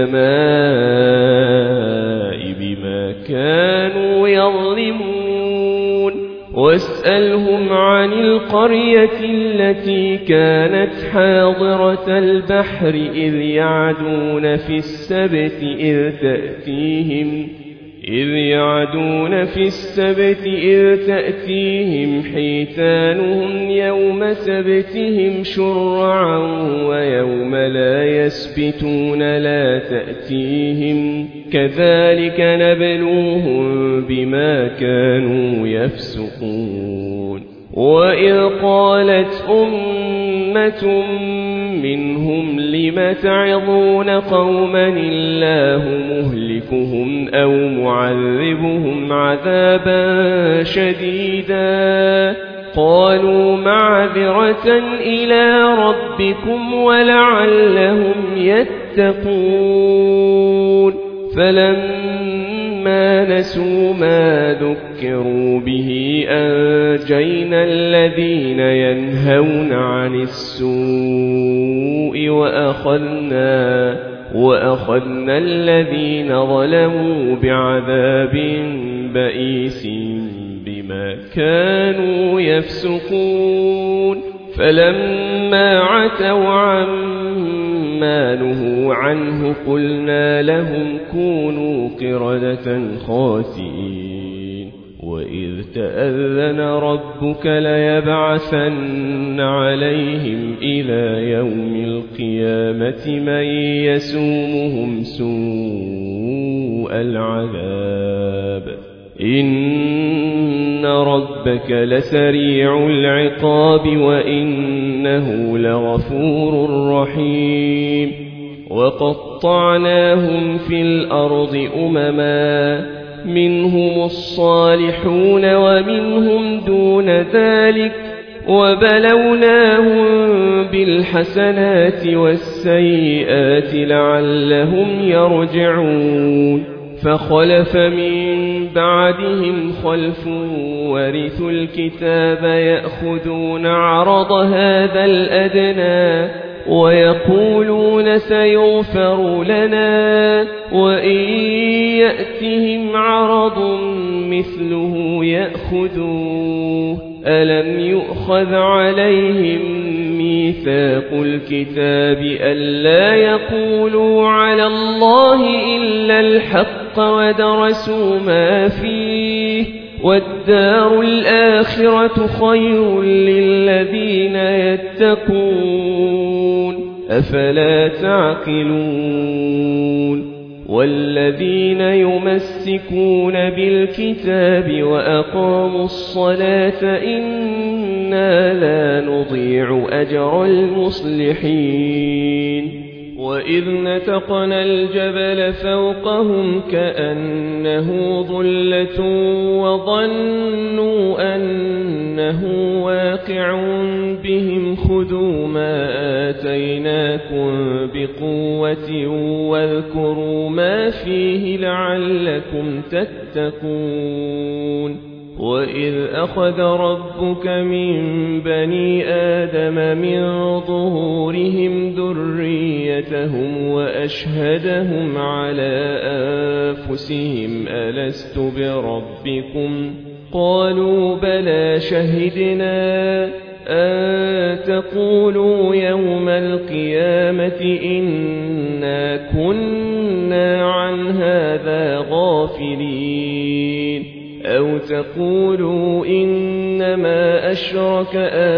السماء بما كانوا يظلمون واسألهم عن القرية التي كانت حاضرة البحر إذ يعدون في السبت إذ تأتيهم إذ يعدون في السبت إذ تأتيهم حيتانهم يوم سبتهم شرعا ويوم لا يسبتون لا تأتيهم كذلك نبلوهم بما كانوا يفسقون وإذ قالت أمة منهم لم تعظون قوما الله مهلكهم أو معذبهم عذابا شديدا قالوا معذرة إلى ربكم ولعلهم يتقون فلما نسوا ما ذكروا به أنجينا الذين ينهون عن السوء وأخذنا, وأخذنا الذين ظلموا بعذاب بئيس بما كانوا يفسقون فلما عتوا عما نهوا عنه قلنا لهم كونوا قردة خاسئين وإذ تأذن ربك ليبعثن عليهم إلى يوم القيامة من يسومهم سوء العذاب إن ربك لسريع العقاب وإنه لغفور رحيم وقطعناهم في الأرض أمما منهم الصالحون ومنهم دون ذلك وبلوناهم بالحسنات والسيئات لعلهم يرجعون فخلف من بعدهم خلف ورثوا الكتاب يأخذون عرض هذا الأدنى ويقولون سيغفر لنا وإن يأتهم عرض مثله يأخذوه ألم يؤخذ عليهم ميثاق الكتاب ألا يقولوا على الله إلا الحق ودرسوا ما فيه والدار الآخرة خير للذين يتقون أفلا تعقلون والذين يمسكون بالكتاب وأقاموا الصلاة إنا لا نضيع أجر المصلحين وإذ نتقنا الجبل فوقهم كأنه ظلة وظنوا أنه واقع بهم خذوا ما آتيناكم بقوة واذكروا ما فيه لعلكم تتقون وإذ أخذ ربك من بني آدم من ظهورهم ذريتهم وأشهدهم على أنفسهم ألست بربكم قالوا بلى شهدنا أن تقولوا يوم القيامة إنا كنا عن هذا غافلين أو تقولوا إنما أشرك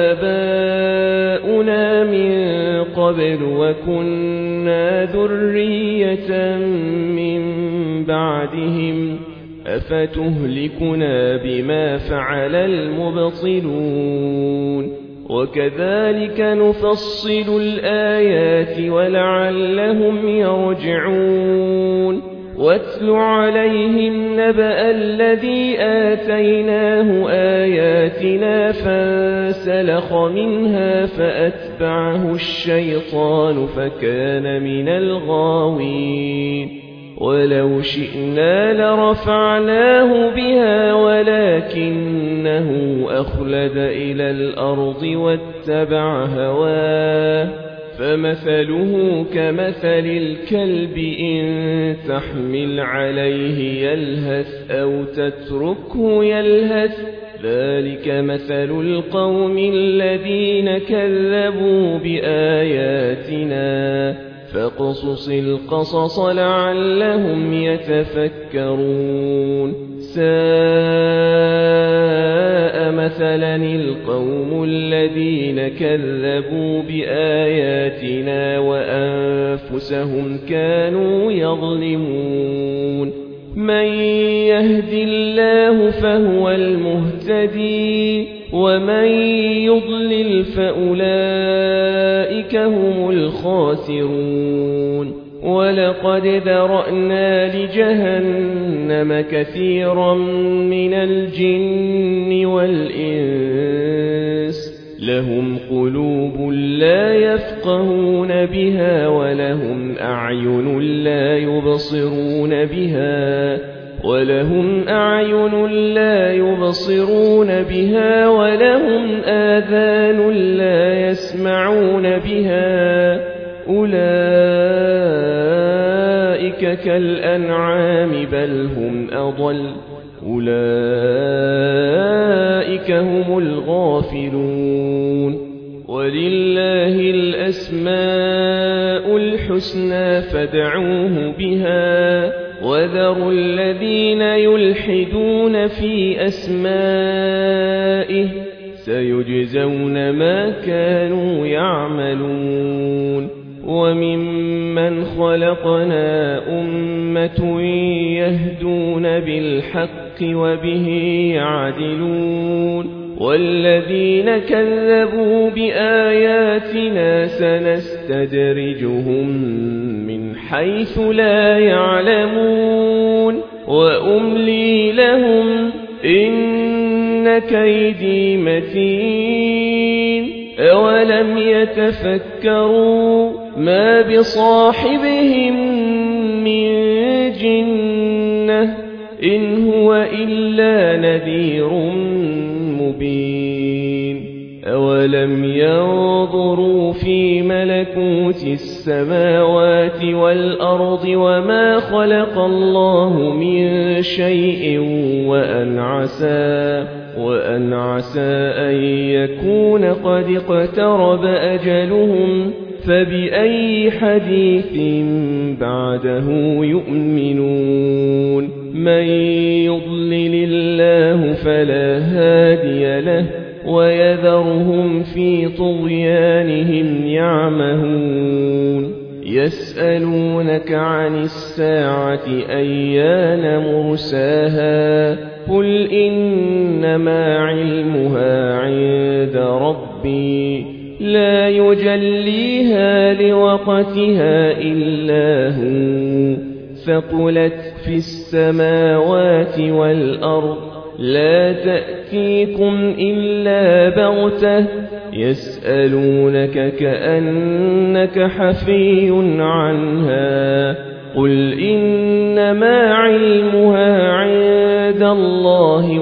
آباؤنا من قبل وكنا ذرية من بعدهم أفتهلكنا بما فعل المبطلون وكذلك نفصل الآيات ولعلهم يرجعون واتل عليهم نبأ الذي آتيناه آياتنا فانسلخ منها فأتبعه الشيطان فكان من الغاوين ولو شئنا لرفعناه بها ولكنه أخلد إلى الأرض واتبع هواه فمثله كمثل الكلب إن تحمل عليه يلهث أو تتركه يلهث ذلك مثل القوم الذين كذبوا بآياتنا فاقصص القصص لعلهم يتفكرون ساء مثلا القوم الذين كذبوا بآياتنا وأنفسهم كانوا يظلمون من يهد الله فهو المهتدي ومن يضلل فأولئك هم الخاسرون ولقد ذرأنا لجهنم كثيرا من الجن والإنس لهم قلوب لا يفقهون بها ولهم أعين لا يبصرون بها ولهم أعين لا يبصرون بها ولهم آذان لا يسمعون بها أولئك كالأنعام بل هم أضل أولئك هم الغافلون ولله الأسماء الحسنى فادعوه بها وذروا الذين يلحدون في أسمائه سيجزون ما كانوا يعملون وممن خلقنا أمة يهدون بالحق وبه يعدلون والذين كذبوا بآياتنا سنستدرجهم من حيث لا يعلمون وأملي لهم إن كيدي متين أولم يتفكروا ما بصاحبهم من جنة إن هو إلا نذير مبين أولم ينظروا في ملكوت السماوات والأرض وما خلق الله من شيء وأن عسى وأن عسى أن يكون قد اقترب أجلهم فبأي حديث بعده يؤمنون من يضلل الله فلا هادي له ويذرهم في طغيانهم يعمهون يسألونك عن الساعة أيان مرساها قل إنما علمها عند ربي لا يجليها لوقتها إلا هو ثقلت في السماوات والأرض لا تأتيكم إلا بغتة يسألونك كأنك حفي عنها قل إنما علمها عند الله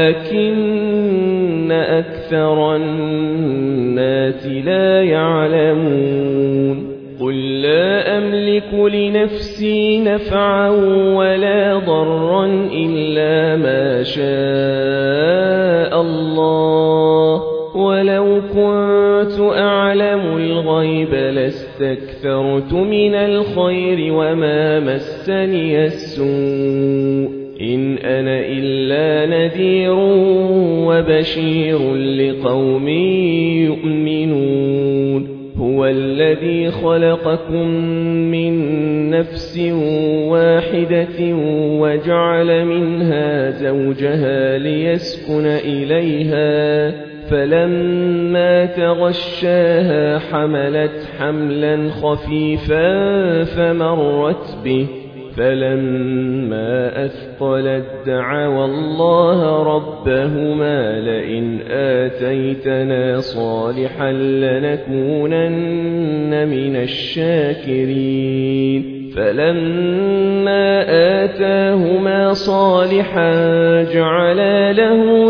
ولكن أكثر الناس لا يعلمون قل لا أملك لنفسي نفعا ولا ضرا إلا ما شاء الله ولو كنت أعلم الغيب لاستكثرت من الخير وما مسني السوء إن أنا إلا نذير وبشير لقوم يؤمنون هو الذي خلقكم من نفس واحدة وجعل منها زوجها ليسكن إليها فلما تغشاها حملت حملا خفيفا فمرت به فلما أثقلت دعوا الله ربهما لئن آتيتنا صالحا لنكونن من الشاكرين فلما آتاهما صالحا جعلا له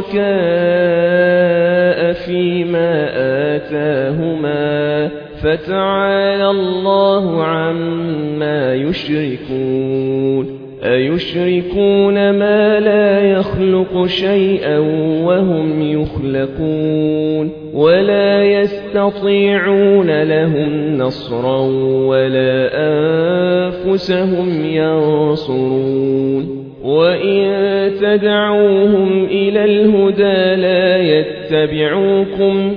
شركاء فيما آتاهما فتعالى الله عما يشركون أيشركون ما لا يخلق شيئا وهم يخلقون ولا يستطيعون لهم نصرا ولا أنفسهم ينصرون وإن تدعوهم إلى الهدى لا يتبعوكم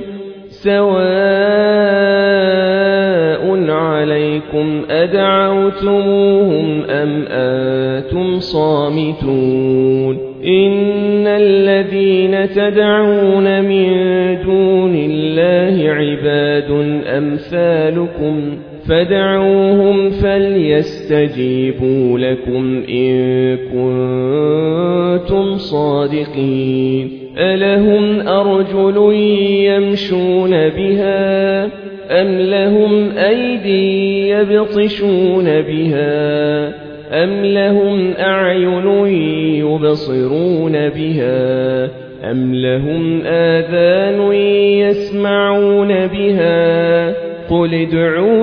سواء عليكم أدعوتموهم أم أنتم صامتون إن الذين تدعون من دون الله عباد أمثالكم فادعوهم فليستجيبوا لكم إن كنتم صادقين ألهم أرجل يمشون بها أم لهم أيدي يبطشون بها أم لهم أعين يبصرون بها أم لهم آذان يسمعون بها قل ادعوا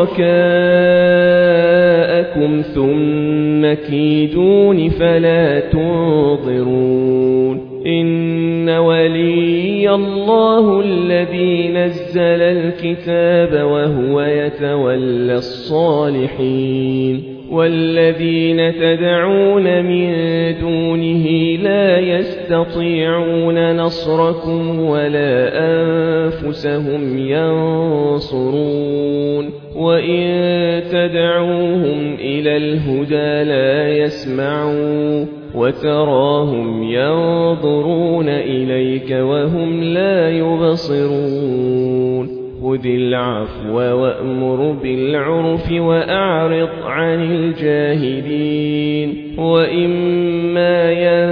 شركاءكم ثم كيدون فلا تنظرون إن ولي الله الذي نزل الكتاب وهو يتولى الصالحين والذين تدعون من دونه لا يستطيعون نصركم ولا أنفسهم ينصرون وإن تدعوهم إلى الهدى لا يسمعوا وتراهم ينظرون إليك وهم لا يبصرون خذ العفو وأمر بالعرف وأعرض عن الجاهلين وإما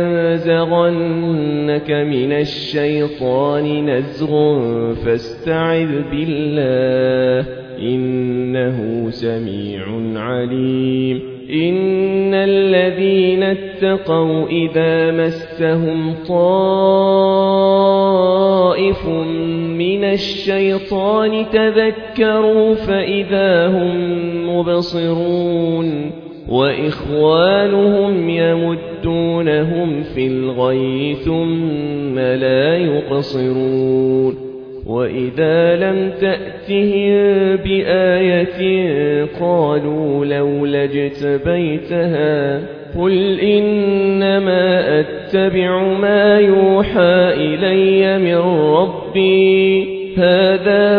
ينزغنك من الشيطان نزغ فاستعذ بالله إنه سميع عليم إن الذين اتقوا إذا مسهم طائف من الشيطان تذكروا فإذا هم مبصرون وإخوانهم يمدونهم في الغي ثم لا يقصرون وإذا لم تأتهم بآية قالوا لولا اجتبيتها قل إنما أتبع ما يوحى إلي من ربي هذا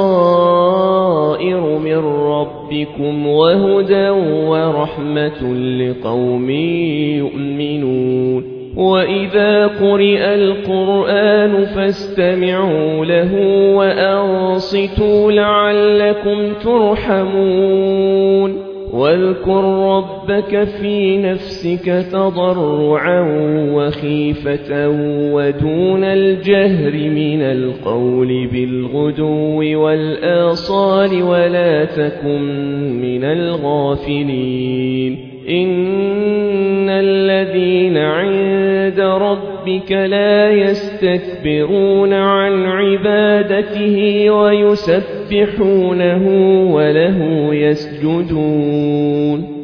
بصائر من ربكم وهدى ورحمة لقوم يؤمنون وإذا قرئ القرآن فاستمعوا له وأنصتوا لعلكم ترحمون واذكر ربك في نفسك تضرعا وخيفة ودون الجهر من القول بالغدو والآصال ولا تكن من الغافلين إن الذين عند ربك لا يستكبرون عن عبادته ويسبحونه وله يسجدون